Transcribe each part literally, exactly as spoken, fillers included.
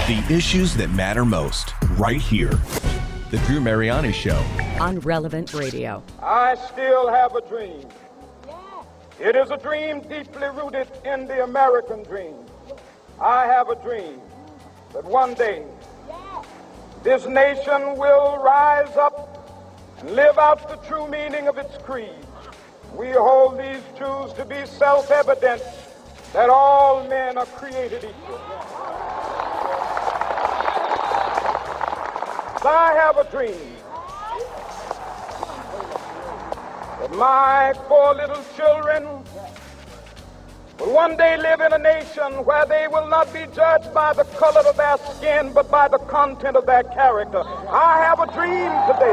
The issues that matter most, right here. The Drew Mariani Show. On Relevant Radio. I still have a dream. It is a dream deeply rooted in the American dream. I have a dream that one day this nation will rise up and live out the true meaning of its creed. We hold these truths to be self-evident, that all men are created equal. I have a dream that my four little children will one day live in a nation where they will not be judged by the color of their skin, but by the content of their character. I have a dream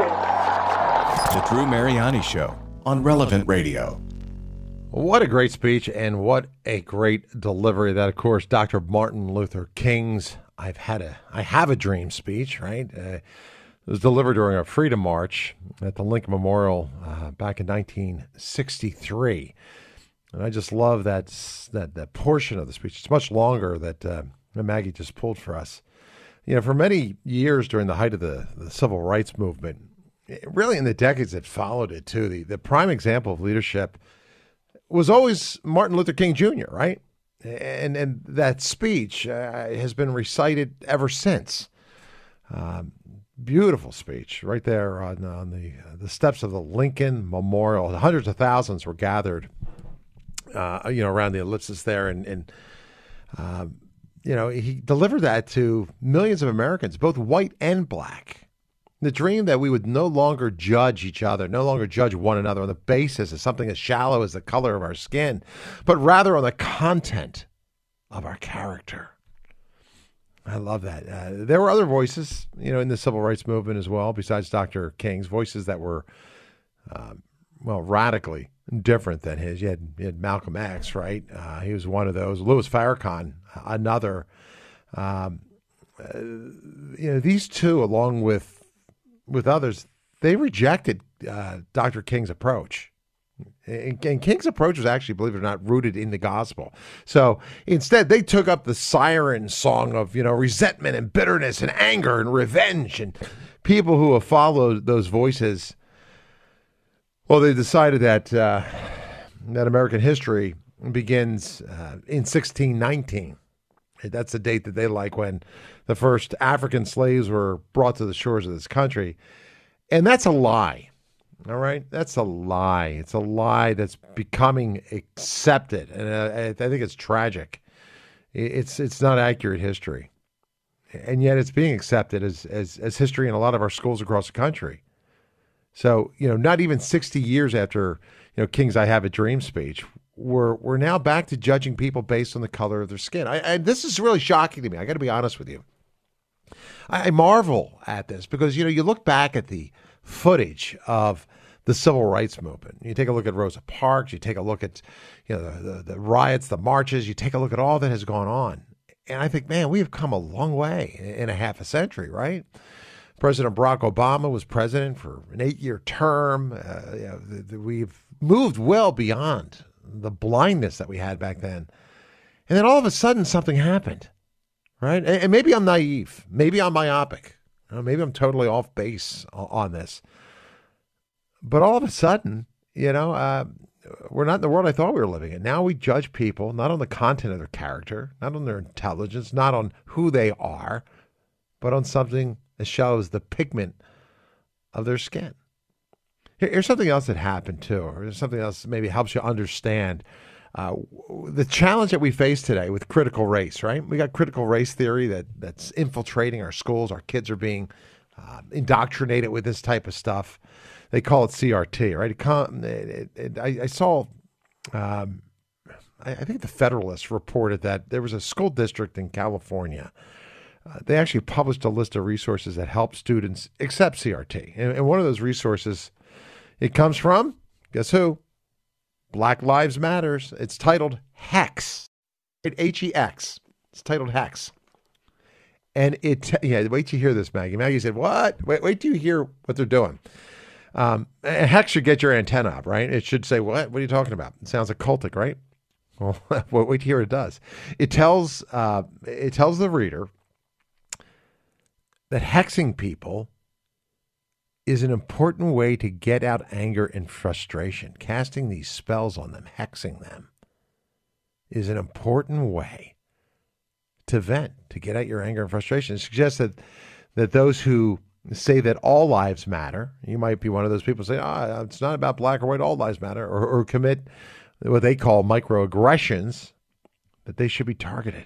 today. The Drew Mariani Show on Relevant Radio. What a great speech, and what a great delivery. That, of course, Doctor Martin Luther King's I've had a, I have a dream speech, right? Uh, it was delivered during a Freedom March at the Lincoln Memorial uh, back in nineteen sixty-three. And I just love that, that, that portion of the speech. It's much longer that uh, Maggie just pulled for us. You know, for many years during the height of the, the civil rights movement, really in the decades that followed it too, the, the prime example of leadership was always Martin Luther King Junior, right? And and that speech uh, has been recited ever since. Um, beautiful speech right there on, on the uh, the steps of the Lincoln Memorial. Hundreds of thousands were gathered, uh, you know, around the ellipsis there, and and uh, you know, he delivered that to millions of Americans, both white and black. The dream that we would no longer judge each other, no longer judge one another on the basis of something as shallow as the color of our skin, but rather on the content of our character. I love that. Uh, there were other voices, you know, in the civil rights movement as well, besides Doctor King's, voices that were, uh, well, radically different than his. You had, you had Malcolm X, right? Uh, he was one of those. Louis Farrakhan, another. Um, uh, you know, these two, along with with others, they rejected uh, Doctor King's approach. And, and King's approach was actually, believe it or not, rooted in the gospel. So instead, they took up the siren song of, you know, resentment and bitterness and anger and revenge. And people who have followed those voices, well, they decided that uh, that American history begins uh, in sixteen nineteen. That's the date that they like, when the first African slaves were brought to the shores of this country. And that's a lie. All right? That's a lie. It's a lie that's becoming accepted. And uh, I think it's tragic. It's it's not accurate history. And yet it's being accepted as, as, as history in a lot of our schools across the country. So, you know, not even sixty years after, you know, King's I Have a Dream speech, We're we're now back to judging people based on the color of their skin. I, I, this is really shocking to me. I got to be honest with you. I, I marvel at this because, you know, you look back at the footage of the civil rights movement. You take a look at Rosa Parks. You take a look at, you know, the, the, the riots, the marches. You take a look at all that has gone on. And I think, man, we have come a long way in a half a century, right? President Barack Obama was president for an eight-year term. Uh, you know, the, the, we've moved well beyond the blindness that we had back then. And then all of a sudden something happened, right? And, and maybe I'm naive. Maybe I'm myopic. You know, maybe I'm totally off base on this. But all of a sudden, you know, uh, we're not in the world I thought we were living in. Now we judge people not on the content of their character, not on their intelligence, not on who they are, but on something that shows the pigment of their skin. Here's something else that happened, too, or something else that maybe helps you understand uh, the challenge that we face today with critical race, right? We got critical race theory that, that's infiltrating our schools. Our kids are being uh, indoctrinated with this type of stuff. They call it C R T, right? It, it, it, I, I saw, um, I, I think the Federalist reported that there was a school district in California. Uh, they actually published a list of resources that help students accept C R T. And, and one of those resources, it comes from, guess who? Black Lives Matters. It's titled HEX. H E X. It's titled HEX. And it, yeah, wait till you hear this, Maggie. Maggie said, what? Wait, wait till you hear what they're doing. Um, HEX should get your antenna up, right? It should say, what? What are you talking about? It sounds occultic, right? Well, wait till you hear what it does. It tells, uh, it tells the reader that hexing people is an important way to get out anger and frustration. Casting these spells on them, hexing them, is an important way to vent, to get out your anger and frustration. It suggests that, that those who say that all lives matter, you might be one of those people who say, ah, it's not about black or white, all lives matter, or, or commit what they call microaggressions, that they should be targeted.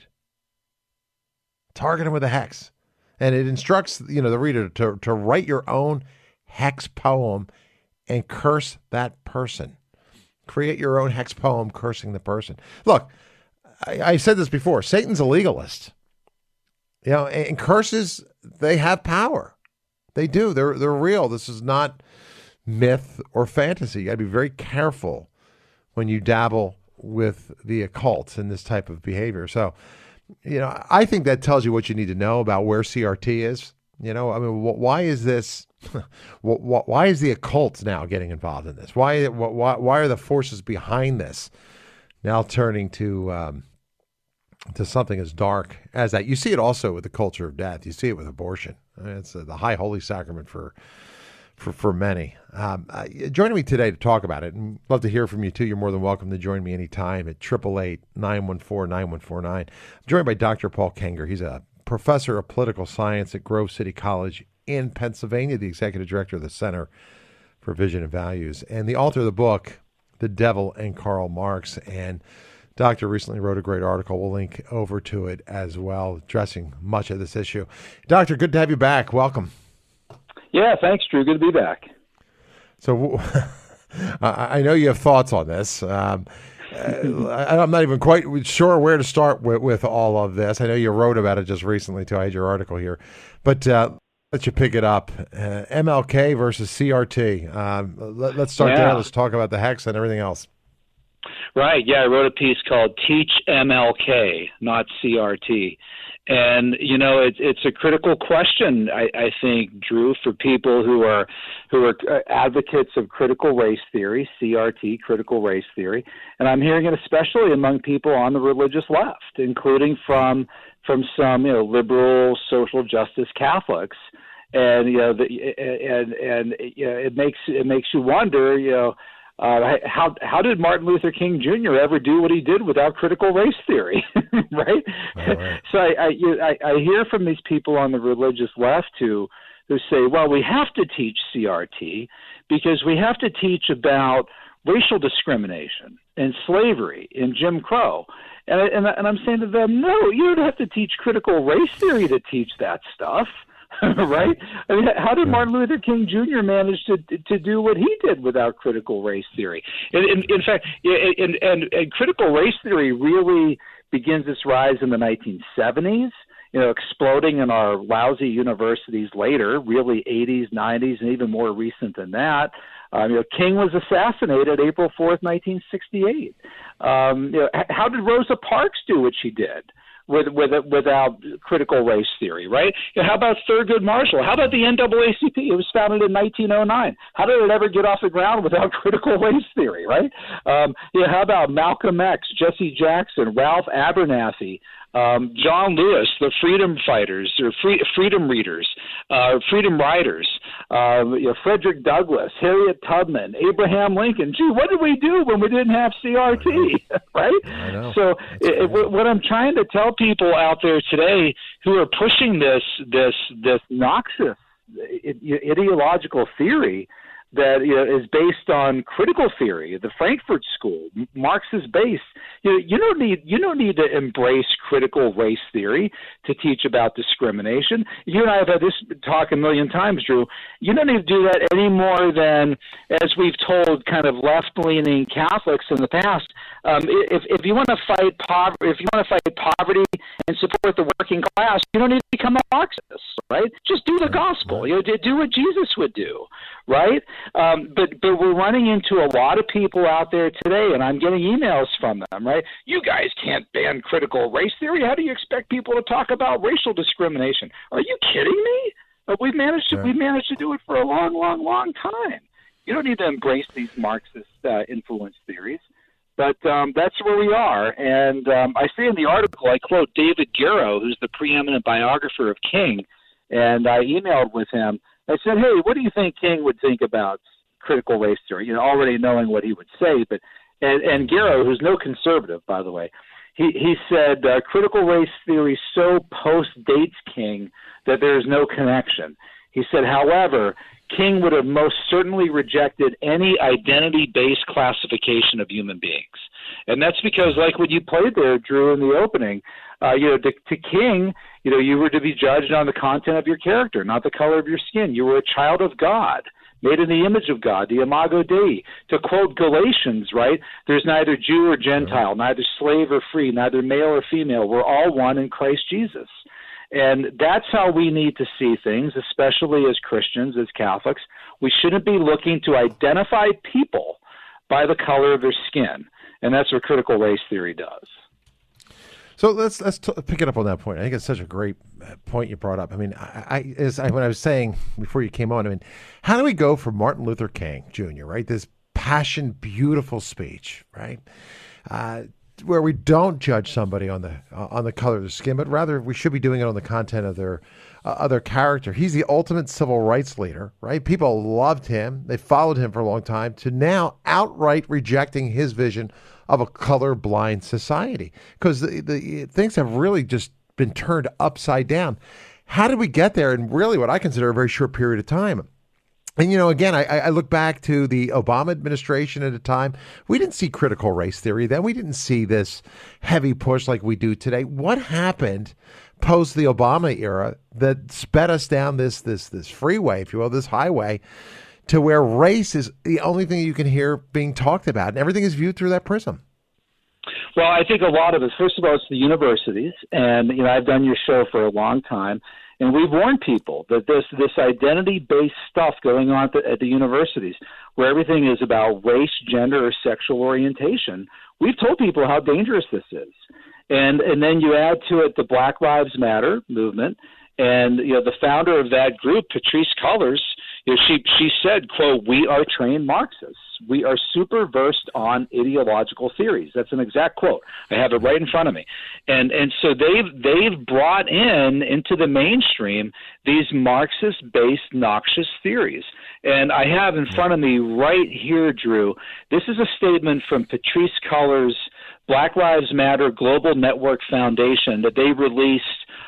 Target them with a hex. And it instructs, you know, the reader to, to write your own hex poem and curse that person. Create your own hex poem cursing the person. Look, I, I said this before. Satan's a legalist. You know, and, and curses, they have power. They do. They're they're real. This is not myth or fantasy. You got to be very careful when you dabble with the occult and this type of behavior. So, you know, I think that tells you what you need to know about where C R T is. You know, I mean, why is this? Why is the occult now getting involved in this? Why? Why? Why are the forces behind this now turning to um, to something as dark as that? You see it also with the culture of death. You see it with abortion. It's uh, the high holy sacrament for for for many. Um, uh, joining me today to talk about it, and love to hear from you too. You're more than welcome to join me anytime at eight eight eight, nine one four, nine one four nine. I'm joined by Doctor Paul Kengor. He's a professor of political science at Grove City College in Pennsylvania, the executive director of the Center for Vision and Values, and the author of the book, The Devil and Karl Marx. And Doctor recently wrote a great article. We'll link over to it as well, addressing much of this issue. Doctor, good to have you back. Welcome. Yeah, thanks, Drew. Good to be back. So I know you have thoughts on this. Um, I'm not even quite sure where to start with, with all of this. I know you wrote about it just recently, too. I had your article here. But uh, let you pick it up. Uh, M L K versus C R T. Um, let, let's start yeah. there. Let's talk about the hex and everything else. Right. Yeah, I wrote a piece called Teach M L K, not C R T. And, you know, it's it's a critical question, I, I think, Drew, for people who are who are advocates of critical race theory, C R T, critical race theory. And I'm hearing it especially among people on the religious left, including from from some, you know, liberal social justice Catholics. And, you know, the, and and you know, it makes it makes you wonder, you know, Uh, how how did Martin Luther King Junior ever do what he did without critical race theory, right? right? So I I, you, I I hear from these people on the religious left who who say, well, we have to teach C R T because we have to teach about racial discrimination and slavery and Jim Crow, and and, and I'm saying to them, no, you don't have to teach critical race theory to teach that stuff. Right? I mean, how did Martin Luther King Junior manage to to do what he did without critical race theory? In, in, in fact, and, and, and critical race theory really begins its rise in the nineteen seventies, you know, exploding in our lousy universities later, really eighties, nineties, and even more recent than that. Um, you know, King was assassinated April fourth, nineteen sixty-eight. Um, you know, how did Rosa Parks do what she did? With, with without critical race theory, right? You know, how about Thurgood Marshall? How about the N double A C P? It was founded in nineteen oh nine. How did it ever get off the ground without critical race theory, right? Um, you know, how about Malcolm X, Jesse Jackson, Ralph Abernathy, um, John Lewis, the freedom fighters, or free, freedom readers, uh, freedom riders, uh, you know, Frederick Douglass, Harriet Tubman, Abraham Lincoln. Gee, what did we do when we didn't have C R T, right? I know. So it, it, what I'm trying to tell people out there today who are pushing this this this noxious ideological theory that, you know, is based on critical theory, the Frankfurt School, Marx's base. You know, you don't need you don't need to embrace critical race theory to teach about discrimination. You and I have had this talk a million times, Drew. You don't need to do that any more than, as we've told kind of left-leaning Catholics in the past. Um, if if you want to fight poverty, if you want to fight poverty and support the working class, you don't need to become a Marxist, right? Just do the gospel. You know, do what Jesus would do, right? Um, but but we're running into a lot of people out there today, and I'm getting emails from them, right? You guys can't ban critical race theory. How do you expect people to talk about racial discrimination? Are you kidding me? But we've managed to, we've managed to do it for a long, long, long time. You don't need to embrace these Marxist uh, influence theories. But um, that's where we are. And um, I say in the article, I quote David Garrow, who's the preeminent biographer of King, and I emailed with him. I said, hey, what do you think King would think about critical race theory? You know, already knowing what he would say, but and, and Garrow, who's no conservative, by the way, he he said uh, critical race theory so post-dates King that there is no connection. He said, however, King would have most certainly rejected any identity-based classification of human beings. And that's because, like what you played there, Drew, in the opening, uh, you know, to, to King, you know, you were to be judged on the content of your character, not the color of your skin. You were a child of God, made in the image of God, the Imago Dei. To quote Galatians, right, there's neither Jew or Gentile, neither slave or free, neither male or female. We're all one in Christ Jesus. And that's how we need to see things, especially as Christians, as Catholics. We shouldn't be looking to identify people by the color of their skin. And that's what critical race theory does. So let's let's t- pick it up on that point. I think it's such a great point you brought up. I mean, I, I, as I when I was saying before you came on, I mean, how do we go from Martin Luther King Junior, right? This passion, beautiful speech, right? Uh, where we don't judge somebody on the uh, on the color of their skin, but rather we should be doing it on the content of their uh, of their character. He's the ultimate civil rights leader, right? People loved him; they followed him for a long time. To now outright rejecting his vision of a colorblind society, because the, the things have really just been turned upside down. How did we get there in really what I consider a very short period of time? And, you know, again, I, I look back to the Obama administration at a time. We didn't see critical race theory then. We didn't see this heavy push like we do today. What happened post the Obama era that sped us down this this this freeway, if you will, this highway, to where race is the only thing you can hear being talked about, and everything is viewed through that prism? Well, I think a lot of it, first of all, it's the universities. And, you know, I've done your show for a long time. And we've warned people that this this identity-based stuff going on at the, at the universities, where everything is about race, gender, or sexual orientation, we've told people how dangerous this is. And and then you add to it the Black Lives Matter movement, and you know the founder of that group, Patrisse Cullors, you know, she she said, "quote We are trained Marxists. We are super versed on ideological theories." That's an exact quote. I have it right in front of me. And and so they've they've brought in into the mainstream these Marxist-based noxious theories. And I have in front of me right here, Drew, this is a statement from Patrisse Cullors' Black Lives Matter Global Network Foundation that they released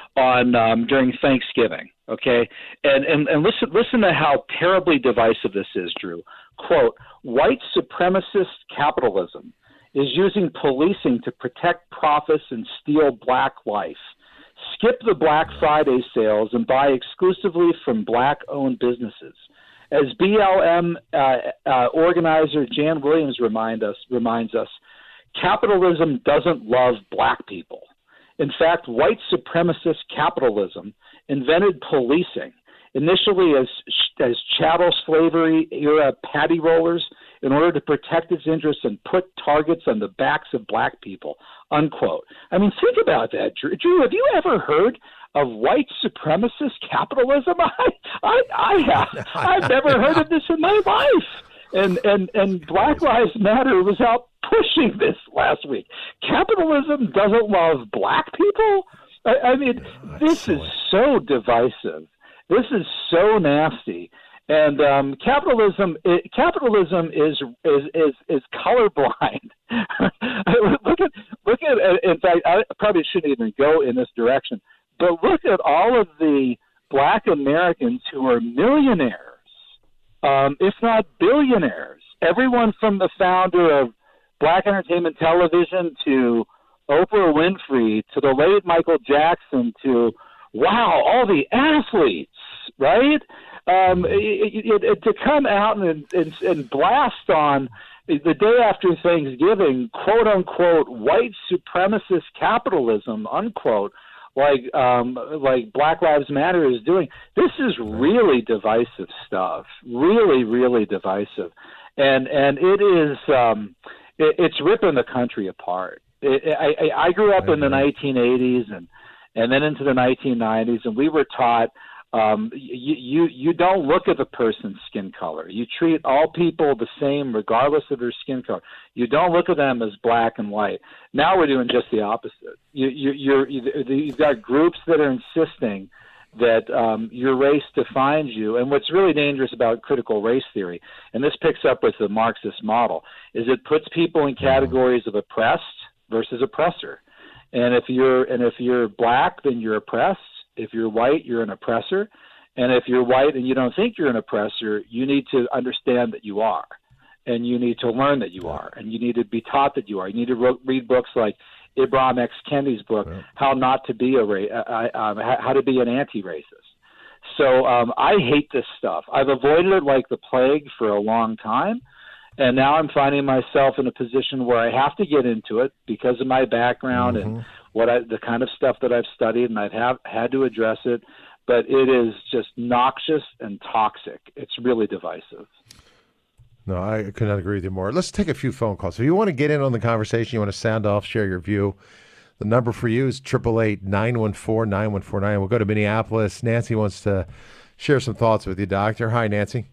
on um, during Thanksgiving. Okay, and, and and listen listen to how terribly divisive this is, Drew. Quote, white supremacist capitalism is using policing to protect profits and steal black life. Skip the Black Friday sales and buy exclusively from black-owned businesses. As B L M uh, uh, organizer Jan Williams remind us, reminds us, capitalism doesn't love black people. In fact, white supremacist capitalism invented policing, initially as as chattel slavery era paddy rollers, in order to protect its interests and put targets on the backs of black people, unquote. I mean, think about that, Drew. Drew, have you ever heard of white supremacist capitalism? I, I, I have. I've never heard of this in my life. And, and, and Black Lives Matter was out pushing this last week. Capitalism doesn't love black people? I, I mean, oh, this silly. is so divisive. This is so nasty. And um, capitalism, it, capitalism is is is, is colorblind. look at look at. In fact, I probably shouldn't even go in this direction. But look at all of the black Americans who are millionaires, um, if not billionaires. Everyone from the founder of Black Entertainment Television to Oprah Winfrey to the late Michael Jackson to, wow, all the athletes, right? Um, it, it, it, to come out and, and, and blast on the day after Thanksgiving, quote unquote, white supremacist capitalism, unquote, like um, like Black Lives Matter is doing. This is really divisive stuff, really, really divisive, and and it is um, it, it's ripping the country apart. It, I, I grew up in the nineteen eighties and and then into the nineteen nineties, and we were taught. Um, you, you you don't look at the person's skin color. You treat all people the same regardless of their skin color. You don't look at them as black and white. Now we're doing just the opposite. You, you, you're, you've got groups that are insisting that um, your race defines you. And what's really dangerous about critical race theory, and this picks up with the Marxist model, is it puts people in categories of oppressed versus oppressor. And if you're and if you're black, then you're oppressed. If you're white, you're an oppressor. And if you're white and you don't think you're an oppressor, you need to understand that you are. And you need to learn that you are. And you need to be taught that you are. You need to ro- read books like Ibram X. Kendi's book, yeah. How Not to Be a Ra- uh, um, How to Be an Anti-Racist. So um, I hate this stuff. I've avoided it like the plague for a long time. And now I'm finding myself in a position where I have to get into it because of my background mm-hmm. and what I, the kind of stuff that I've studied, and I've have, had to address it. But it is just noxious and toxic. It's really divisive. No, I could not agree with you more. Let's take a few phone calls. If you want to get in on the conversation, you want to sound off, share your view, the number for you is eight eight eight, nine one four, nine one four nine. We'll go to Minneapolis. Nancy wants to share some thoughts with you, Doctor. Hi, Nancy.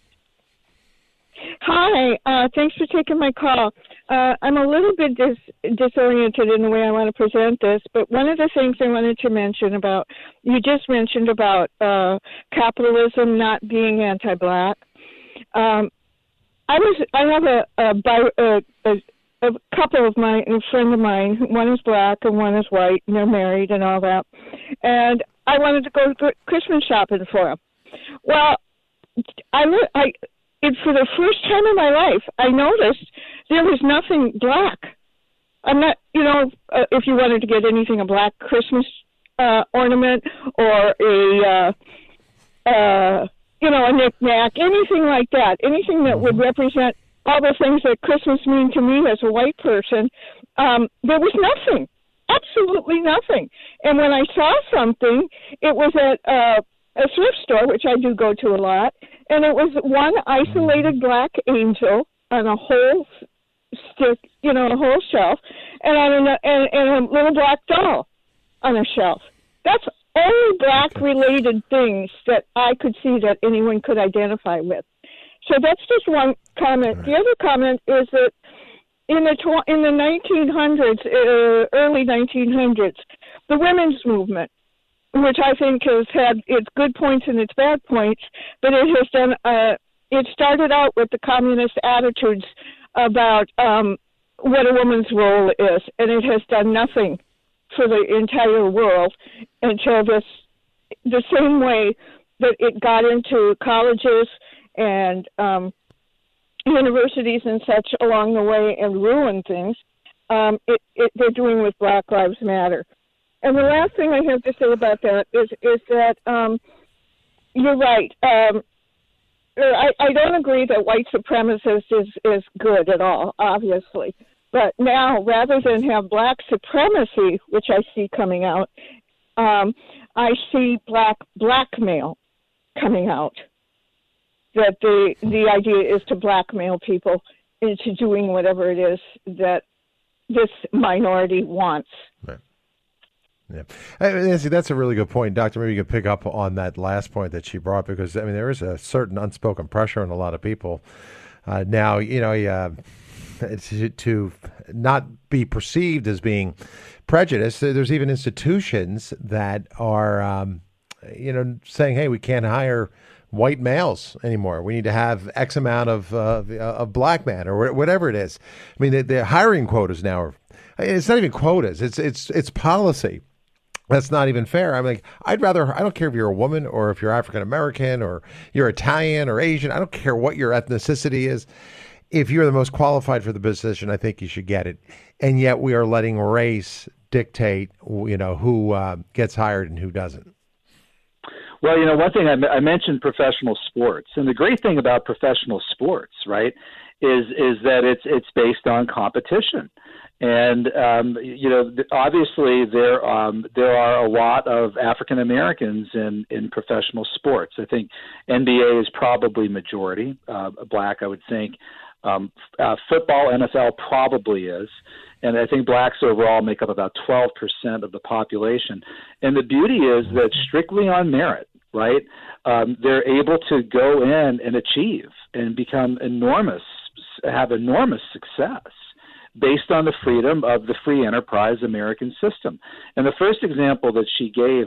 Hi. Uh, thanks for taking my call. Uh, I'm a little bit dis- disoriented in the way I want to present this, but one of the things I wanted to mention about, you just mentioned about uh, capitalism not being anti-black. Um, I was. I have a a, a, a, a couple of my a friend of mine. One is black and one is white, and they're married and all that. And I wanted to go Christmas shopping for them. Well, I I it, for the first time in my life, I noticed there was nothing black. I'm not, you know, uh, if you wanted to get anything a black Christmas uh, ornament or a. Uh, uh, you know, a knick-knack, anything like that, anything that would represent all the things that Christmas mean to me as a white person, um, there was nothing, absolutely nothing. And when I saw something, it was at uh, a thrift store, which I do go to a lot, and it was one isolated black angel on a whole stick, you know, a whole shelf, and on a, and, and a little black doll on a shelf. That's only black-related things that I could see that anyone could identify with. So that's just one comment. Right. The other comment is that in the tw- in the nineteen hundreds, uh, early nineteen hundreds, the women's movement, which I think has had its good points and its bad points, but it has done. Uh, it started out with the communist attitudes about um, what a woman's role is, and it has done nothing for the entire world until this, the same way that it got into colleges and um, universities and such along the way and ruined things, um, it, it, they're doing with Black Lives Matter. And the last thing I have to say about that is is that um, you're right. Um, I, I don't agree that white supremacist is, is good at all, obviously. But now, rather than have black supremacy, which I see coming out, um, I see black blackmail coming out. That the the idea is to blackmail people into doing whatever it is that this minority wants. Right. Yeah, I mean, Nancy, that's a really good point, Doctor. Maybe you could pick up on that last point that she brought, because I mean there is a certain unspoken pressure on a lot of people uh, now. You know, uh, to, to not be perceived as being prejudiced. There's even institutions that are, um, you know, saying, "Hey, we can't hire white males anymore. We need to have X amount of uh, of black men," or whatever it is. I mean, the, the hiring quotas now are. It's not even quotas. It's it's it's policy. That's not even fair. I'm like, I'd rather, I don't care if you're a woman or if you're African American or you're Italian or Asian. I don't care what your ethnicity is. If you're the most qualified for the position, I think you should get it. And yet we are letting race dictate, you know, who uh, gets hired and who doesn't. Well, you know, one thing I, I mentioned professional sports, and the great thing about professional sports, right, is is that it's it's based on competition. And, um, you know, obviously there um, there are a lot of African Americans in, in professional sports. I think N B A is probably majority uh, black, I would think. Um, uh, football, N F L probably is. And I think blacks overall make up about twelve percent of the population. And the beauty is that strictly on merit, right, um, they're able to go in and achieve and become enormous, have enormous success, based on the freedom of the free enterprise American system. And the first example that she gave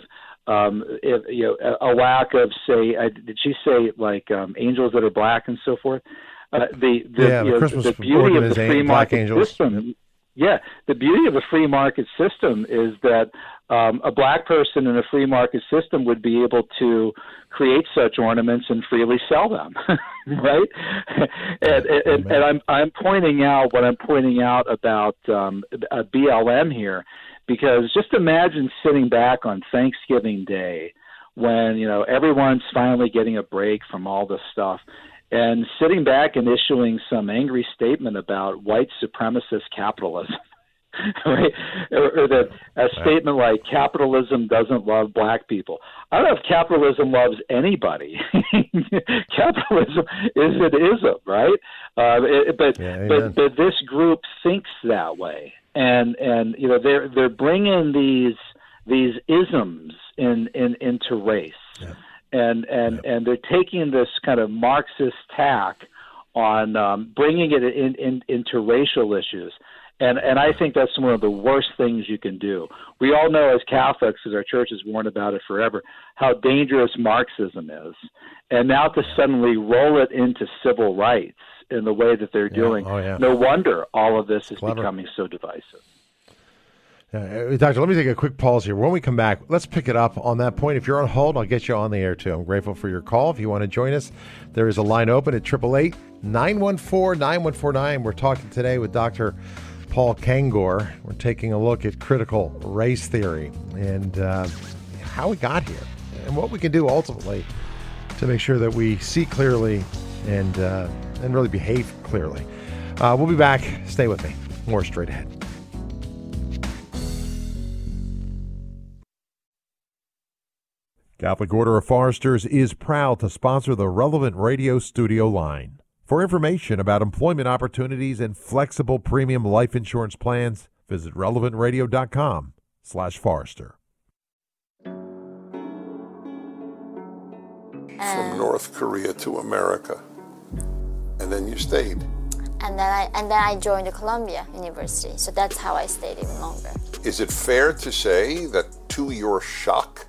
um, if, you know, a, a lack of, say, uh, did she say like um, angels that are black and so forth? Uh, the the, yeah, you the, know, the beauty of the free market angels. system. Yeah, the beauty of a free market system is that um, a black person in a free market system would be able to create such ornaments and freely sell them, right? and, and, and I'm I'm pointing out what I'm pointing out about um, a B L M here, because just imagine sitting back on Thanksgiving Day when, you know, everyone's finally getting a break from all this stuff, and sitting back and issuing some angry statement about white supremacist capitalism, right? Or, or that a statement like capitalism doesn't love black people. I don't know if capitalism loves anybody. Capitalism is an ism, right? Uh, it, but, yeah, but but this group thinks that way, and and you know they're they're bringing these these isms in, in into race. Yeah. And and, and they're taking this kind of Marxist tack on um, bringing it in, in, into racial issues. And and I think that's one of the worst things you can do. We all know as Catholics, because our church has warned about it forever, how dangerous Marxism is. And now to suddenly roll it into civil rights in the way that they're yeah. doing, oh, yeah. no wonder all of this is Clever. becoming so divisive. Uh, Doctor, let me take a quick pause here. When we come back, let's pick it up on that point. If you're on hold, I'll get you on the air, too. I'm grateful for your call. If you want to join us, there is a line open at eight eight eight, nine one four, nine one four nine. We're talking today with Doctor Paul Kengor. We're taking a look at critical race theory and uh, how we got here and what we can do ultimately to make sure that we see clearly and, uh, and really behave clearly. Uh, we'll be back. Stay with me. More straight ahead. Catholic Order of Foresters is proud to sponsor the Relevant Radio studio line. For information about employment opportunities and flexible premium life insurance plans, visit relevant radio dot com slash Forester. From North Korea to America, and then you stayed. And then I and then I joined the Columbia University, so that's how I stayed even longer. Is it fair to say that, to your shock,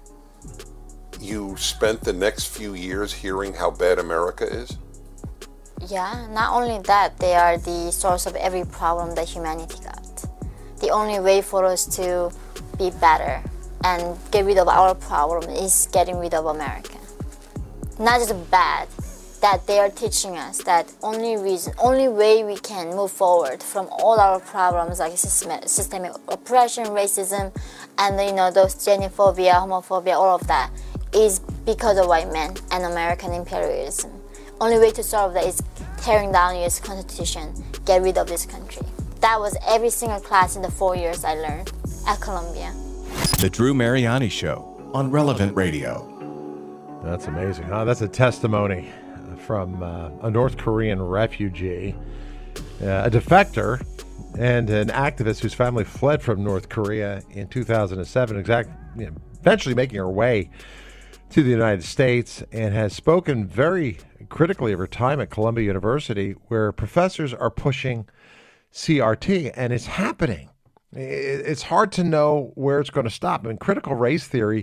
you spent the next few years hearing how bad America is? Yeah, not only that, they are the source of every problem that humanity got. The only way for us to be better and get rid of our problem is getting rid of America. Not just bad, that they are teaching us that only reason, only way we can move forward from all our problems like systemic oppression, racism, and you know those xenophobia, homophobia, all of that, is because of white men and American imperialism. Only way to solve that is tearing down U S Constitution, get rid of this country. That was every single class in the four years I learned at Columbia. The Drew Mariani Show on Relevant Radio. That's amazing. Huh? That's a testimony from uh, a North Korean refugee, uh, a defector, and an activist whose family fled from North Korea in two thousand seven, exact, you know, eventually making her way to the United States, and has spoken very critically of her time at Columbia University, where professors are pushing C R T, and it's happening. It's hard to know where it's going to stop. I mean, critical race theory,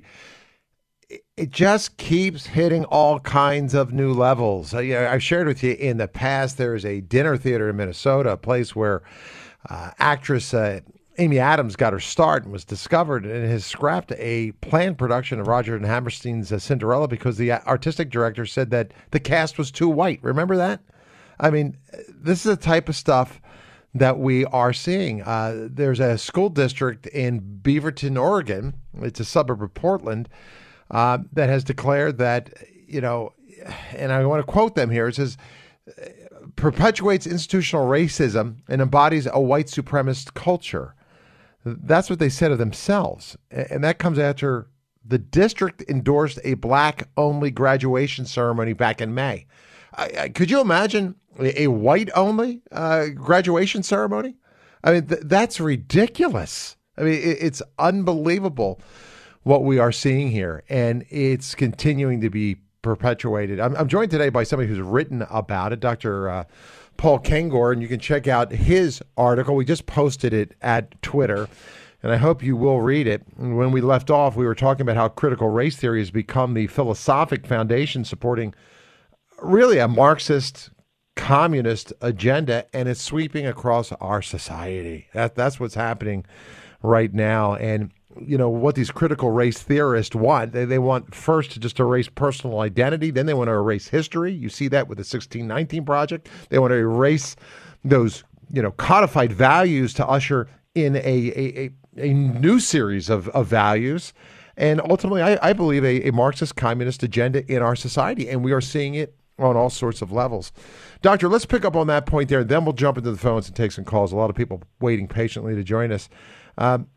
it just keeps hitting all kinds of new levels. I've shared with you in the past, there is a dinner theater in Minnesota, a place where uh, actress uh, Amy Adams got her start and was discovered and has scrapped a planned production of Roger and Hammerstein's uh, Cinderella because the artistic director said that the cast was too white. Remember that? I mean, this is the type of stuff that we are seeing. Uh, there's a school district in Beaverton, Oregon. It's a suburb of Portland uh, that has declared that, you know, and I want to quote them here. It says, perpetuates institutional racism and embodies a white supremacist culture. That's what they said of themselves. And that comes after the district endorsed a black-only graduation ceremony back in May. I, I, could you imagine a, a white-only uh, graduation ceremony? I mean, th- that's ridiculous. I mean, it, it's unbelievable what we are seeing here. And it's continuing to be perpetuated. I'm, I'm joined today by somebody who's written about it, Doctor Uh, Paul Kengor, and you can check out his article. We just posted it at Twitter. and I hope you will read it. When we left off, we were talking about how critical race theory has become the philosophic foundation supporting really a Marxist communist agenda, and it's sweeping across our society. That, that's what's happening right now. And, you know, what these critical race theorists want, they, they want first to just erase personal identity, then they want to erase history. You see that with the sixteen nineteen Project. They want to erase those, you know, codified values to usher in a a, a, a new series of, of values. And ultimately, I, I believe a, a Marxist communist agenda in our society, and we are seeing it on all sorts of levels. Doctor, let's pick up on that point there, then we'll jump into the phones and take some calls. A lot of people waiting patiently to join us. Um,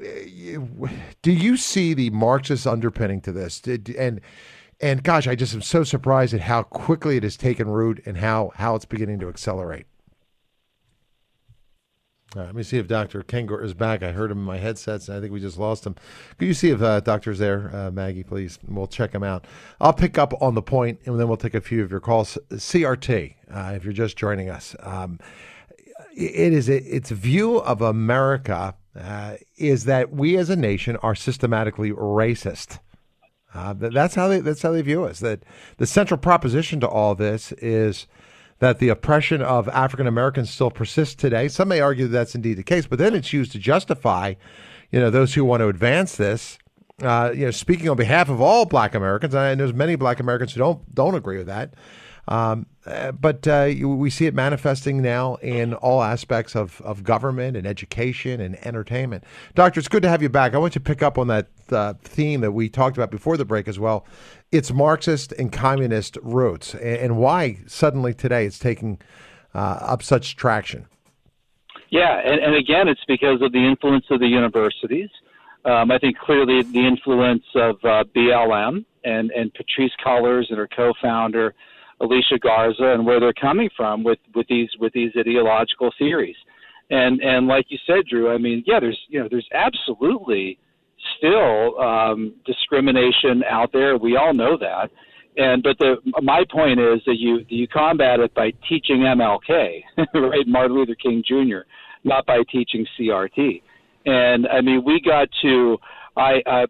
do you see the Marxist underpinning to this? Did, and and gosh, I just am so surprised at how quickly it has taken root and how, how it's beginning to accelerate. All right, let me see if Doctor Kengor is back. I heard him in my headsets, and I think we just lost him. Could you see if uh, Doctor's there, uh, Maggie, please? We'll check him out. I'll pick up on the point, and then we'll take a few of your calls. C R T, uh, if you're just joining us. Um, it is a, its view of America uh, is that we as a nation are systematically racist. Uh, that's how they that's how they view us. That the central proposition to all this is that the oppression of African Americans still persists today. Some may argue that that's indeed the case, but then it's used to justify, you know, those who want to advance this. Uh, you know, speaking on behalf of all Black Americans, and there's many Black Americans who don't don't agree with that. Um, uh, but uh, we see it manifesting now in all aspects of, of government and education and entertainment. Doctor, it's good to have you back. I want you to pick up on that uh, theme that we talked about before the break as well. It's Marxist and communist roots, and, and why suddenly today it's taking uh, up such traction. Yeah, and, and again, it's because of the influence of the universities. Um, I think clearly the influence of uh, B L M and, and Patrisse Cullors and her co-founder, Alicia Garza, and where they're coming from with, with these with these ideological theories. And and like you said, Drew, I mean, yeah, there's you know there's absolutely still um, discrimination out there. We all know that. And but the my point is that you you combat it by teaching M L K, right, Martin Luther King Junior, not by teaching C R T. And I mean, we got to. I, uh,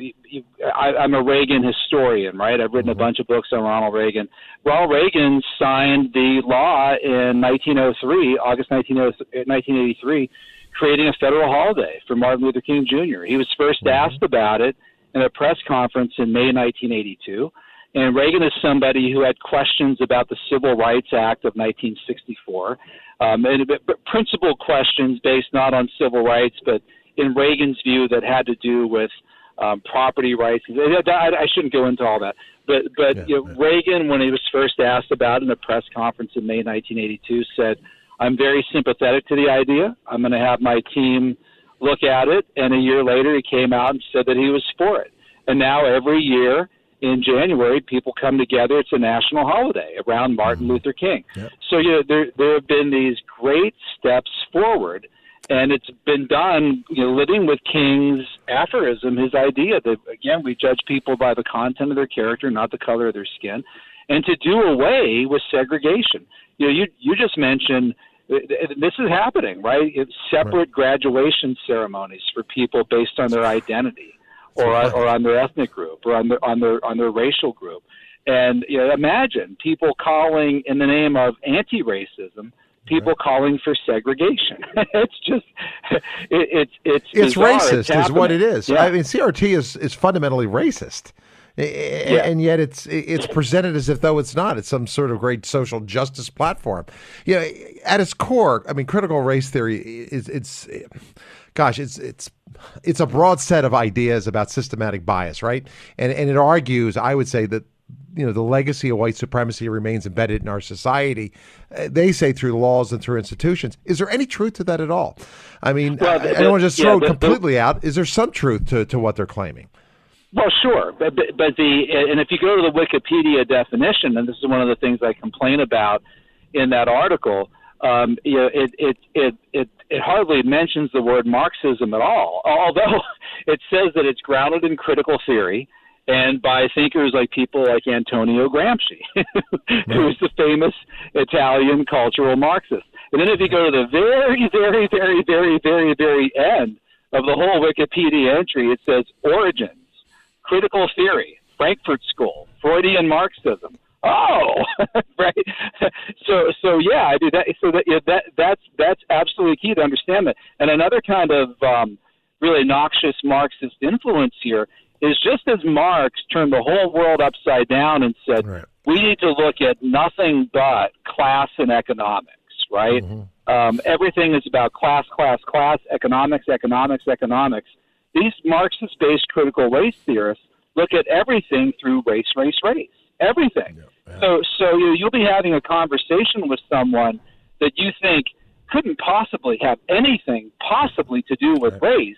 I, I'm a Reagan historian, right? I've written a bunch of books on Ronald Reagan. Ronald Reagan signed the law in nineteen oh three, August nineteen eighty-three, creating a federal holiday for Martin Luther King Junior He was first asked about it in a press conference in May nineteen eighty-two. And Reagan is somebody who had questions about the Civil Rights Act of nineteen sixty-four, um, and but principal questions based not on civil rights, but in Reagan's view that had to do with um, property rights. I, I shouldn't go into all that. But, but yeah, you know, yeah. Reagan, when he was first asked about it in a press conference in May nineteen eighty-two, said, I'm very sympathetic to the idea. I'm going to have my team look at it. And a year later, he came out and said that he was for it. And now every year in January, people come together. It's a national holiday around Martin mm-hmm. Luther King. Yep. So you know, there, there have been these great steps forward. And it's been done, you know, living with King's aphorism, his idea that, again, we judge people by the content of their character, not the color of their skin, and to do away with segregation. You know, you you just mentioned this is happening, right? It's separate right. graduation ceremonies for people based on their identity, or right. or on their ethnic group, or on their on their on their racial group. And you know, imagine people calling in the name of anti-racism. People right. calling for segregation. It's just, it, it's it's it's bizarre. racist, it's is what it is. Yeah. I mean, C R T is is fundamentally racist, yeah. and yet it's it's presented as if though it's not. It's some sort of great social justice platform. You know, at its core, I mean, critical race theory is it's, gosh, it's it's it's a broad set of ideas about systematic bias, right? And and it argues, I would say, that you know, the legacy of white supremacy remains embedded in our society. Uh, they say through laws and through institutions. Is there any truth to that at all? I mean, well, the, I, I don't want to just throw yeah, it completely the, out. Is there some truth to, to what they're claiming? Well, sure. But, but the, and if you go to the Wikipedia definition, and this is one of the things I complain about in that article, um, you know, it, it, it, it, it hardly mentions the word Marxism at all, although it says that it's grounded in critical theory, and by thinkers like people like Antonio Gramsci, who is the famous Italian cultural Marxist. And then if you go to the very, very, very, very, very, very end of the whole Wikipedia entry, it says origins, critical theory, Frankfurt School, Freudian Marxism. Oh, right. So, so yeah, I do that. So that, yeah, that that's that's absolutely key to understand that. And another kind of um, really noxious Marxist influence here is just as Marx turned the whole world upside down and said, right. we need to look at nothing but class and economics, right? Mm-hmm. Um, everything is about class, class, class, economics, economics, economics. These Marxist-based critical race theorists look at everything through race, race, race, everything. Yeah, yeah. So, so you, you'll be having a conversation with someone that you think couldn't possibly have anything possibly to do with right. race,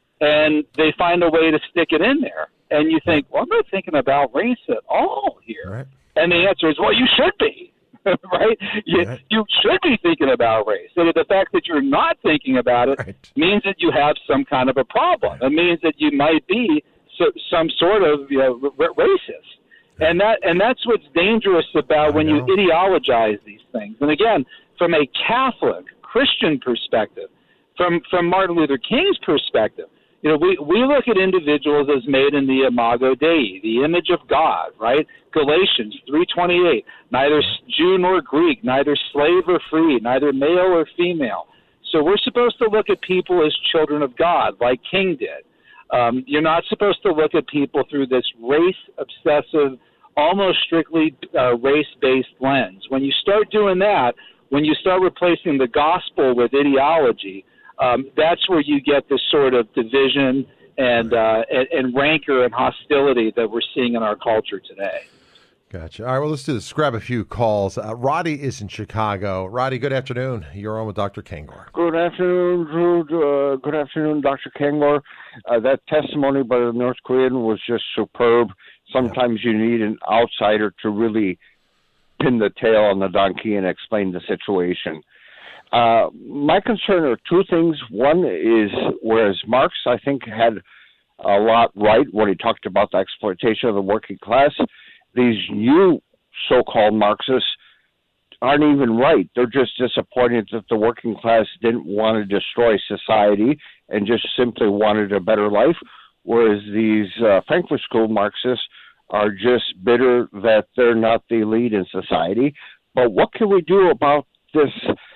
and they find a way to stick it in there. And you think, well, I'm not thinking about race at all here. Right. And the answer is, well, you should be, right? You, right? You should be thinking about race. So the fact that you're not thinking about it right. means that you have some kind of a problem. Right. It means that you might be so, some sort of you know, r- racist. Right. And that and that's what's dangerous about I when know. you ideologize these things. And again, from a Catholic, Christian perspective, from, from Martin Luther King's perspective, you know, we, we look at individuals as made in the imago Dei, the image of God, right? Galatians three twenty-eight, neither Jew nor Greek, neither slave or free, neither male or female. So we're supposed to look at people as children of God, like King did. Um, you're not supposed to look at people through this race-obsessive, almost strictly uh, race-based lens. When you start doing that, when you start replacing the gospel with ideology, Um, that's where you get this sort of division and, uh, and and rancor and hostility that we're seeing in our culture today. Gotcha. All right, well, let's do this. Let's grab a few calls. Uh, Roddy is in Chicago. Roddy, good afternoon. You're on with Doctor Kangor. Good afternoon, Drew. Uh, good afternoon, Doctor Kangor. Uh, that testimony by the North Korean was just superb. Sometimes yeah. you need an outsider to really pin the tail on the donkey and explain the situation. Uh, my concern are two things. One is, whereas Marx, I think, had a lot right when he talked about the exploitation of the working class, these new so-called Marxists aren't even right. They're just disappointed that the working class didn't want to destroy society and just simply wanted a better life, whereas these uh, Frankfurt School Marxists are just bitter that they're not the elite in society. But what can we do about this?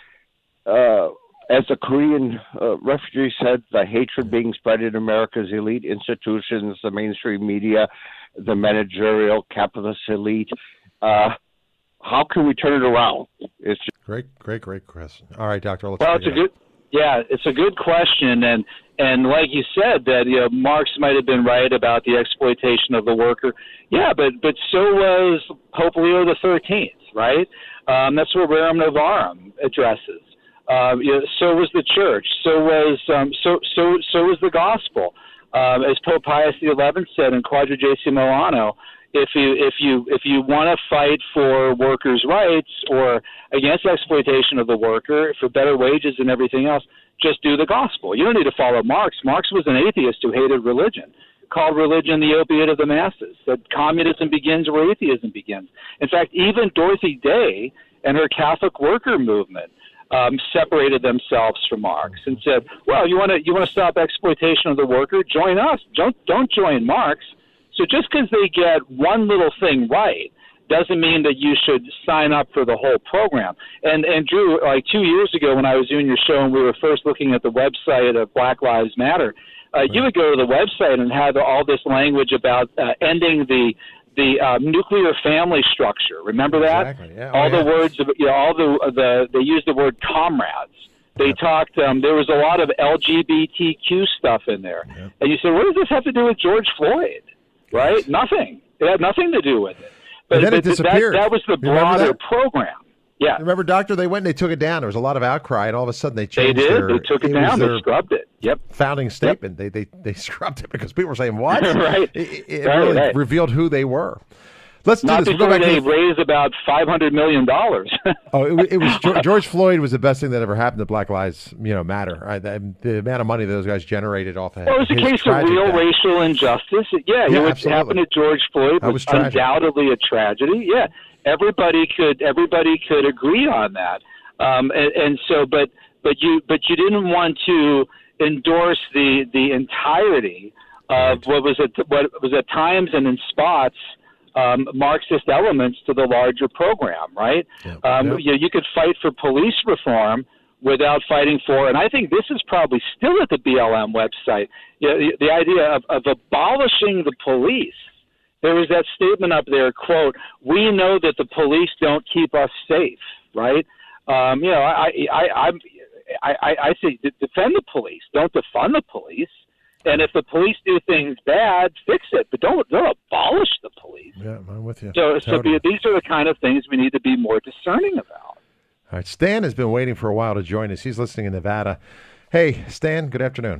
Uh, as the Korean uh, refugee said, the hatred being spread in America's elite institutions, the mainstream media, the managerial capitalist elite. Uh, how can we turn it around? It's just- great, great, great question. All right, Doctor. Let's well, it's a good, yeah, it's a good question, and and like you said, that you know Marx might have been right about the exploitation of the worker. Yeah, but but so was Pope Leo the thirteenth, right? Um, that's what Rerum Novarum addresses. Um, you know, so was the church. So was um, so so so was the gospel. Um, as Pope Pius the eleventh said in Quadragesimo Anno, if you if you if you want to fight for workers' rights or against exploitation of the worker, for better wages and everything else, just do the gospel. You don't need to follow Marx. Marx was an atheist who hated religion, called religion the opiate of the masses. That communism begins where atheism begins. In fact, even Dorothy Day and her Catholic worker movement Um, separated themselves from Marx and said, "Well, you want to you want to stop exploitation of the worker? Join us. Don't don't join Marx." So just because they get one little thing right doesn't mean that you should sign up for the whole program. And and Drew, like two years ago when I was doing your show and we were first looking at the website of Black Lives Matter, uh, right. you would go to the website and have all this language about uh, ending the the uh, nuclear family structure. Remember that? Exactly. Yeah. All oh, the yeah. words, of, you know, all the the they used the word comrades. They yeah. talked. Um, there was a lot of L G B T Q stuff in there, yeah. and you said, "What does this have to do with George Floyd?" Right? Yes. Nothing. It had nothing to do with it. But, and then but it disappeared. That, that was the broader program. Yeah. Remember, Doctor, they went and they took it down. There was a lot of outcry, and all of a sudden they changed They did. Their, they took it, it down. They scrubbed it. Yep. Founding statement. Yep. They, they they scrubbed it because people were saying, what? right. It, it right, really right. revealed who they were. Let's do Not this. before we'll they to... raised about five hundred million dollars. oh, it, it was George Floyd was the best thing that ever happened to Black Lives, you know, Matter. Right? The, the amount of money that those guys generated off of well, it was a case of real death. racial injustice. Yeah, yeah what absolutely. happened to George Floyd was, was undoubtedly a tragedy. Yeah, everybody could everybody could agree on that. Um, and, and so, but but you but you didn't want to endorse the the entirety of what was at what was at times and in spots um, Marxist elements to the larger program, right? Yeah. Um, Yeah. you, you could fight for police reform without fighting for, and I think this is probably still at the B L M website, you know, the, the idea of, of abolishing the police. There was that statement up there, quote, "We know that the police don't keep us safe," right? Um, you know, I, I, I, I, I, I say defend the police, don't defund the police. And if the police do things bad, fix it, but don't don't abolish the police. Yeah, I'm with you. So, so Totally. be, these are the kind of things we need to be more discerning about. All right, Stan has been waiting for a while to join us. He's listening in Nevada. Hey, Stan, good afternoon.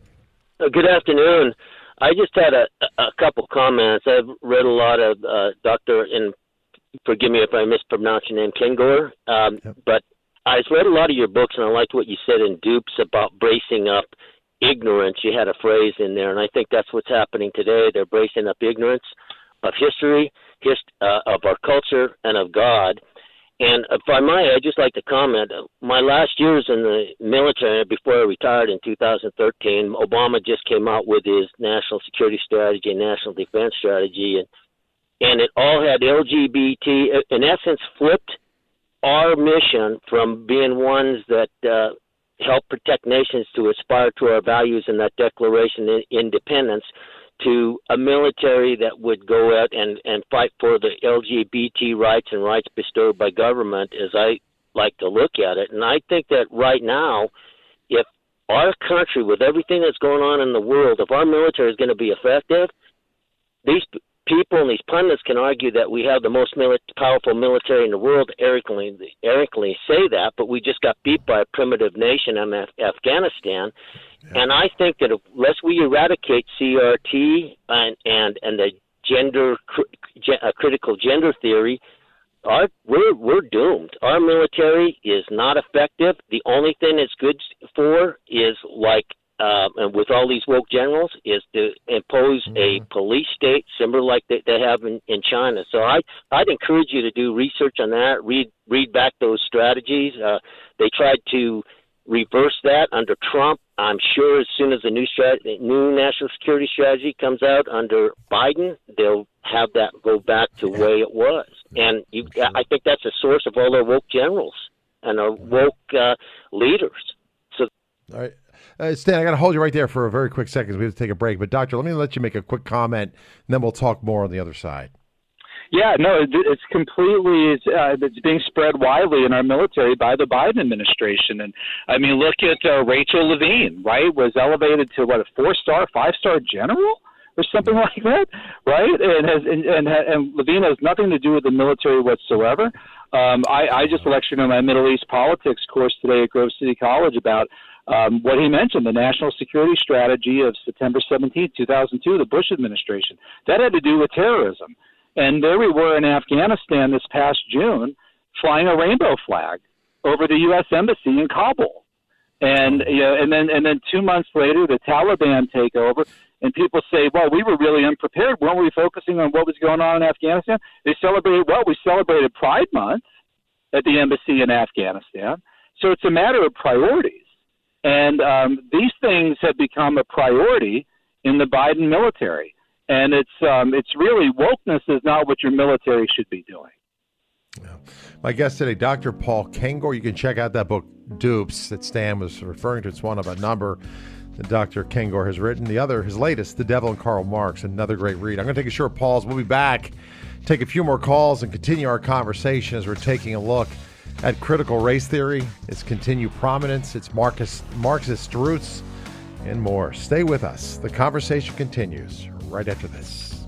Uh, good afternoon. I just had a, a couple comments. I've read a lot of uh, Doctor, and forgive me if I mispronounce your name, Kengor, um, Yep. but I've read a lot of your books, and I liked what you said in Dupes about bracing up ignorance. You had a phrase in there, and I think that's what's happening today. They're bracing up ignorance of history, hist- uh, of our culture, and of God. And if I might, I'd just like to comment. My last years in the military, before I retired in two thousand thirteen, Obama just came out with his national security strategy and national defense strategy, and and it all had L G B T, in essence, flipped our mission from being ones that uh, help protect nations to aspire to our values in that Declaration of Independence to a military that would go out and, and fight for the L G B T rights and rights bestowed by government, as I like to look at it. And I think that right now, if our country, with everything that's going on in the world, if our military is going to be effective, these people and these pundits can argue that we have the most mili- powerful military in the world, arrogantly, arrogantly say that, but we just got beat by a primitive nation in Af- Afghanistan. Yeah. And I think that unless we eradicate C R T and and, and the gender ge- uh, critical gender theory, our, we're we're doomed. Our military is not effective. The only thing it's good for is like Uh, and with all these woke generals, is to impose mm-hmm. a police state similar like they, they have in, in China. So I, I'd encourage you to do research on that, read read back those strategies. Uh, they tried to reverse that under Trump. I'm sure as soon as the new strat- new national security strategy comes out under Biden, they'll have that go back to the way it was. And you, I think that's a source of all our woke generals and our woke uh, leaders. So, all right. Uh, Stan, I got to hold you right there for a very quick second. We have to take a break. But, Doctor, let me let you make a quick comment, and then we'll talk more on the other side. Yeah, no, it's completely it's, uh, it's being spread widely in our military by the Biden administration. And, I mean, look at uh, Rachel Levine, right, was elevated to, what, a four-star, five-star general or something like that, right? And has and, and, and Levine has nothing to do with the military whatsoever. Um, I, I just lectured in my Middle East politics course today at Grove City College about Um, what he mentioned, the national security strategy of September seventeenth, two thousand two, the Bush administration. That had to do with terrorism. And there we were in Afghanistan this past June flying a rainbow flag over the U S Embassy in Kabul. And you know, and then and then two months later, the Taliban take over, and people say, well, we were really unprepared. Weren't we focusing on what was going on in Afghanistan? They celebrated, well, we celebrated Pride Month at the embassy in Afghanistan. So it's a matter of priorities. And um, these things have become a priority in the Biden military. And it's um, it's really wokeness is not what your military should be doing. Yeah. My guest today, Doctor Paul Kengor. You can check out that book, Dupes, that Stan was referring to. It's one of a number that Doctor Kengor has written. The other, his latest, The Devil and Karl Marx, another great read. I'm going to take a short pause. We'll be back, take a few more calls, and continue our conversation as we're taking a look at critical race theory, its continued prominence, its Marxist, Marxist roots, and more. Stay with us. The conversation continues right after this.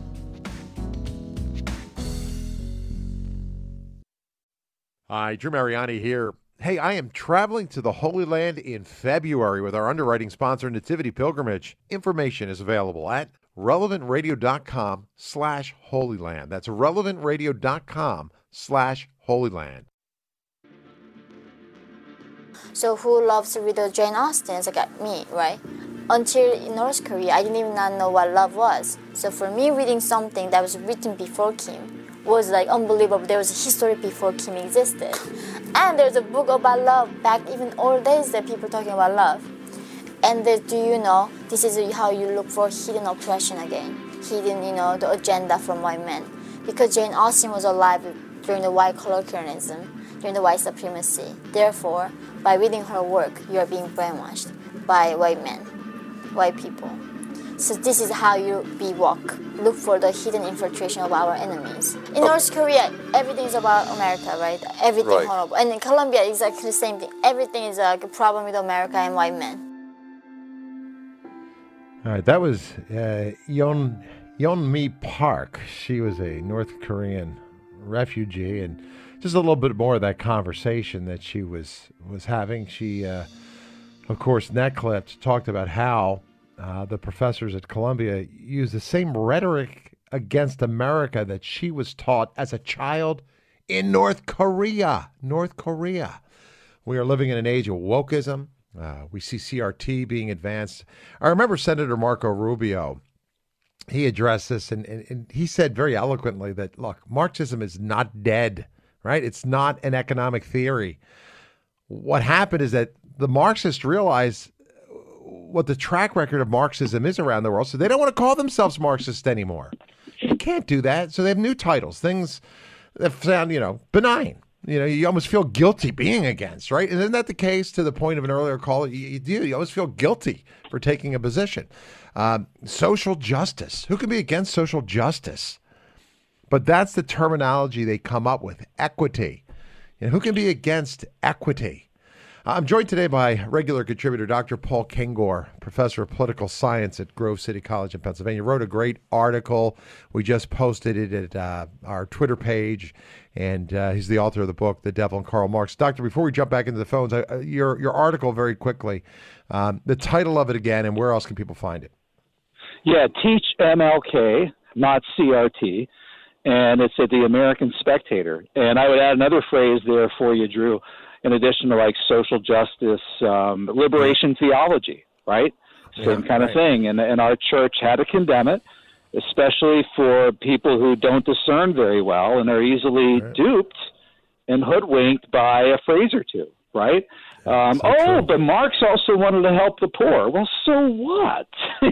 Hi, Drew Mariani here. Hey, I am traveling to the Holy Land in February with our underwriting sponsor, Nativity Pilgrimage. Information is available at relevantradio.com slash Holy Land. That's relevantradio.com slash Holy Land. So who loves to read the Jane Austens like me, right? Until in North Korea, I didn't even know what love was. So for me, reading something that was written before Kim was like unbelievable. There was a history before Kim existed. And there's a book about love back even old days that people talking about love. And the, do you know, this is how you look for hidden oppression again, hidden, you know, the agenda from white men. Because Jane Austen was alive during the white colonialism, during the white supremacy. Therefore, by reading her work, you are being brainwashed by white men, white people. So this is how you be woke. Look for the hidden infiltration of our enemies. In North Korea, everything is about America, right? Everything Right. horrible. And in Colombia, exactly the same thing. Everything is a problem with America and white men. All right, that was uh, Yeon Yeon-mi Park. She was a North Korean refugee, and just a little bit more of that conversation that she was was having. She, uh, of course, in that clip talked about how uh, the professors at Columbia used the same rhetoric against America that she was taught as a child in North Korea. North Korea. We are living in an age of wokeism. Uh, we see C R T being advanced. I remember Senator Marco Rubio. He addressed this, and, and, and he said very eloquently that, look, Marxism is not dead, right? It's not an economic theory. What happened is that the Marxists realized what the track record of Marxism is around the world, so they don't want to call themselves Marxist anymore. You can't do that. So they have new titles, things that sound, you know, benign. You know, you almost feel guilty being against, right? And isn't that the case to the point of an earlier call? You, you do. You always feel guilty for taking a position. Um, social justice. Who can be against social justice? But that's the terminology they come up with. Equity. And who can be against equity? I'm joined today by regular contributor Doctor Paul Kengor, professor of political science at Grove City College in Pennsylvania. Wrote a great article. We just posted it at uh, our Twitter page, and uh, he's the author of the book, The Devil and Karl Marx. Doctor, before we jump back into the phones, uh, your your article very quickly, um, the title of it again, and where else can people find it? Yeah, Teach M L K, not C R T, and it's at the American Spectator. And I would add another phrase there for you, Drew, in addition to like social justice, um, liberation theology, right? Same Yeah, kind right. of thing. And, and our church had to condemn it, especially for people who don't discern very well and are easily Right. duped and hoodwinked by a phrase or two, right? Um, so oh, true. but Marx also wanted to help the poor. Well, so what?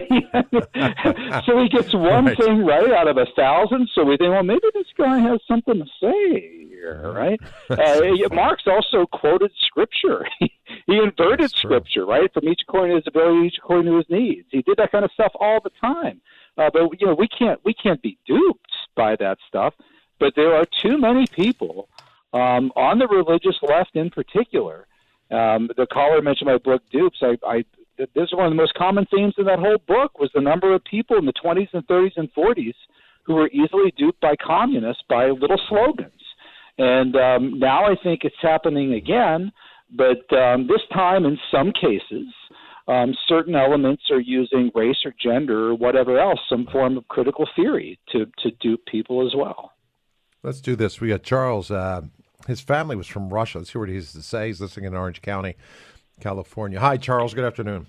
So he gets one Right. thing right out of a thousand. So we think, well, maybe this guy has something to say here, right? Uh, yeah, Marx also quoted scripture. He inverted That's true. scripture, right? From each according to his ability, each according to his needs. He did that kind of stuff all the time. Uh, but you know, we can't we can't be duped by that stuff. But there are too many people um, on the religious left, in particular. Um, the caller mentioned my book, Dupes. I, I this is one of the most common themes in that whole book was the number of people in the twenties and thirties and forties who were easily duped by communists by little slogans. And um, now I think it's happening again, but um, this time in some cases, um, certain elements are using race or gender or whatever else, some form of critical theory to, to dupe people as well. Let's do this. We got Charles. Uh, his family was from Russia. Let's see what he has to say. He's listening in Orange County, California. Hi, Charles. Good afternoon.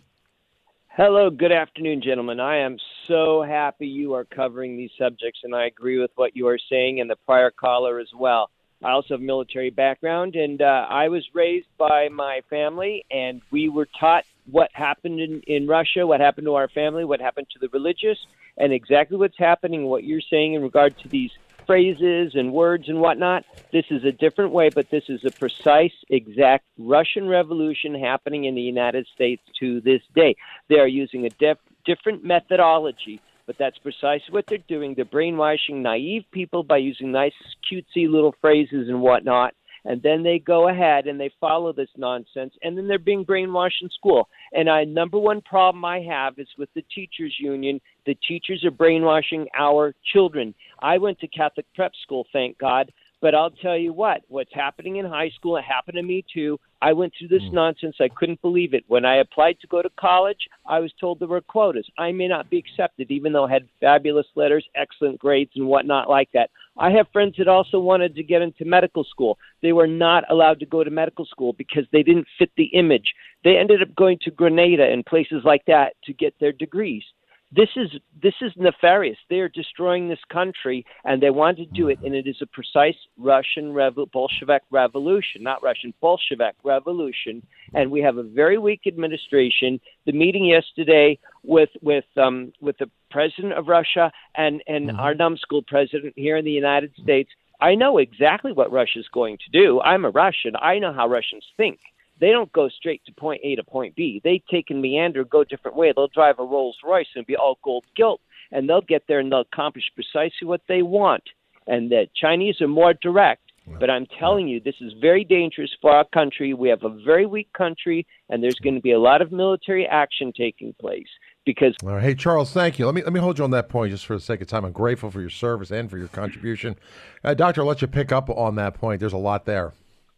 Hello. Good afternoon, gentlemen. I am so happy you are covering these subjects, and I agree with what you are saying and the prior caller as well. I also have a military background, and uh, I was raised by my family, and we were taught what happened in, in Russia, what happened to our family, what happened to the religious, and exactly what's happening, what you're saying in regard to these phrases and words and whatnot. This is a different way, but this is a precise, exact Russian Revolution happening in the United States to this day. They are using a def- different methodology, but that's precisely what they're doing. They're brainwashing naive people by using nice, cutesy little phrases and whatnot, and then they go ahead and they follow this nonsense, and then they're being brainwashed in school. And I number one problem I have is with the teachers union. The teachers are brainwashing our children. I went to Catholic prep school, thank God, but I'll tell you what, what's happening in high school, it happened to me too. I went through this mm. nonsense. I couldn't believe it. When I applied to go to college, I was told there were quotas. I may not be accepted, even though I had fabulous letters, excellent grades, and whatnot like that. I have friends that also wanted to get into medical school. They were not allowed to go to medical school because they didn't fit the image. They ended up going to Grenada and places like that to get their degrees. This is this is nefarious. They are destroying this country, and they want to do it, and it is a precise Russian revo- Bolshevik revolution, not Russian, Bolshevik revolution. And we have a very weak administration. The meeting yesterday with with um, with the president of Russia and, and mm-hmm. our numbskull president here in the United States, I know exactly what Russia's going to do. I'm a Russian. I know how Russians think. They don't go straight to point A to point B. They take and meander, go a different way. They'll drive a Rolls Royce and be all gold gilt, and they'll get there and they'll accomplish precisely what they want. And the Chinese are more direct. But I'm telling you, this is very dangerous for our country. We have a very weak country, and there's going to be a lot of military action taking place. Because all right. Hey, Charles, thank you. Let me let me hold you on that point just for the sake of time. I'm grateful for your service and for your contribution. Uh, Doctor, I'll let you pick up on that point. There's a lot there.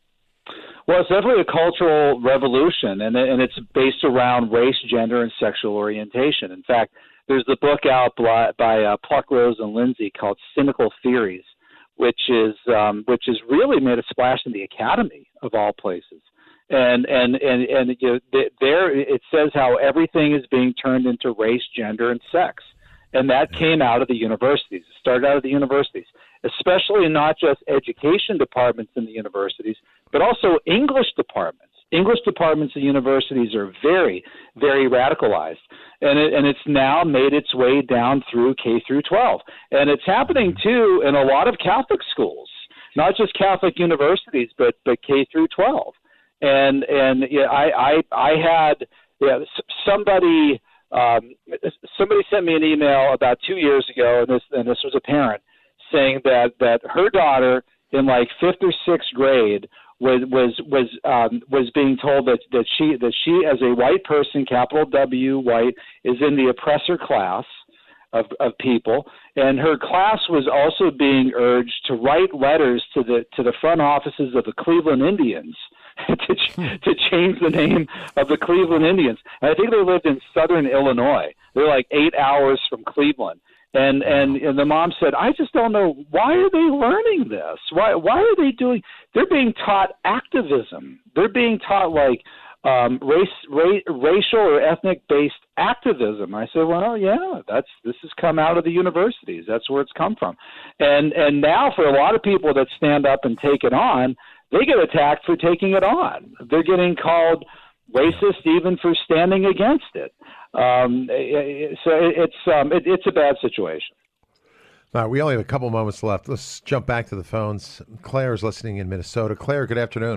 Well, it's definitely a cultural revolution, and and it's based around race, gender, and sexual orientation. In fact, there's the book out by, by uh, Pluckrose and Lindsay called Cynical Theories, which is um, which has really made a splash in the Academy of all places. And and and and you know, there it says how everything is being turned into race, gender, and sex, and that came out of the universities. It started out of the universities, especially not just education departments in the universities, but also English departments. English departments in universities are very, very radicalized, and it, and it's now made its way down through K through twelve, and it's happening too in a lot of Catholic schools, not just Catholic universities, but but K through twelve. And and yeah, I I I had yeah, somebody um, somebody sent me an email about two years ago, and this and this was a parent saying that that her daughter in like fifth or sixth grade was was was um, was being told that that she that she as a white person, capital W white, is in the oppressor class of of people, and her class was also being urged to write letters to the to the front offices of the Cleveland Indians to to change the name of the Cleveland Indians. And I think they lived in southern Illinois. They're like eight hours from Cleveland. And and and the mom said, I just don't know, why are they learning this? Why why are they doing? They're being taught activism. They're being taught like um, race, ra- racial or ethnic based activism. I said, well, yeah, that's this has come out of the universities. That's where it's come from. And and now for a lot of people that stand up and take it on, they get attacked for taking it on. They're getting called racist even for standing against it. Um, so it's um, it, it's a bad situation. All right, we only have a couple moments left. Let's jump back to the phones. Claire is listening in Minnesota. Claire, good afternoon.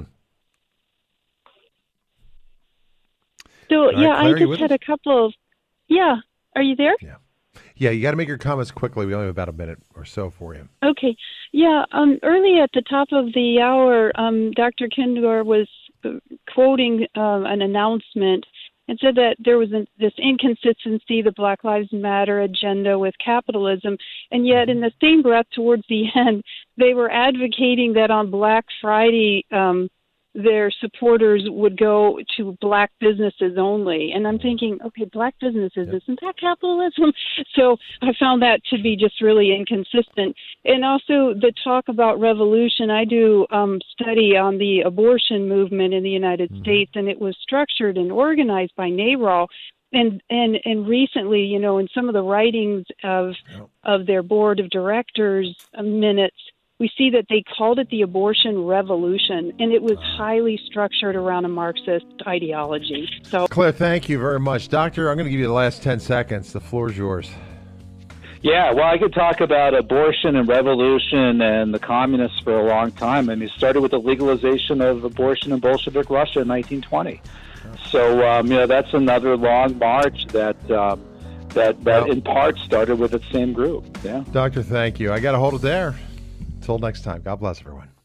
So, right, yeah, Claire, I just had a couple of, yeah, are you there? Yeah. Yeah, you got to make your comments quickly. We only have about a minute or so for you. Okay. Yeah, um, early at the top of the hour, um, Doctor Kendor was quoting um, an announcement and said that there was a, this inconsistency, the Black Lives Matter agenda with capitalism, and yet in the same breath towards the end, they were advocating that on Black Friday, um, their supporters would go to black businesses only. And I'm thinking, okay, black businesses, yep. Isn't that capitalism? So I found that to be just really inconsistent. And also the talk about revolution, I do um, study on the abortion movement in the United mm-hmm. States, and it was structured and organized by NARAL. And, and and recently, you know, in some of the writings of yep. of their board of directors minutes, we see that they called it the abortion revolution, and it was highly structured around a Marxist ideology. So, Claire, thank you very much. Doctor, I'm going to give you the last ten seconds. The floor is yours. Yeah, well, I could talk about abortion and revolution and the communists for a long time. I mean, it started with the legalization of abortion in Bolshevik Russia in nineteen twenty. So, um, you know, that's another long march that um, that, that well, in part started with the same group. Yeah. Doctor, thank you. I got to hold it there. Until next time, God bless everyone.